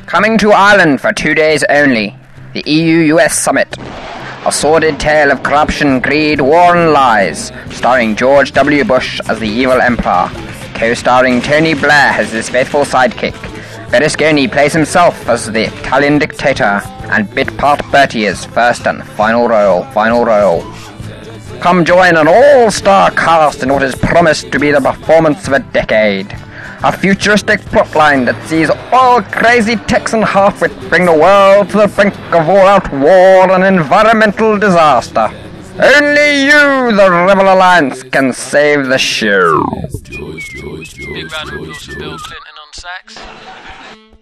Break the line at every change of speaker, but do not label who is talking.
Coming to Ireland for 2 days only, the EU-US Summit. A sordid tale of corruption, greed, war and lies, starring George W. Bush as the evil emperor, co-starring Tony Blair as his faithful sidekick. Berlusconi plays himself as the Italian dictator, and bit part Bertie is first and final role. Come join an all-star cast in what is promised to be the performance of a decade. A futuristic plotline that sees all crazy Texan half-wit bring the world to the brink of all-out war and environmental disaster. Only you, the Rebel Alliance, can save the show.
Big round of applause for Bill Clinton on sax.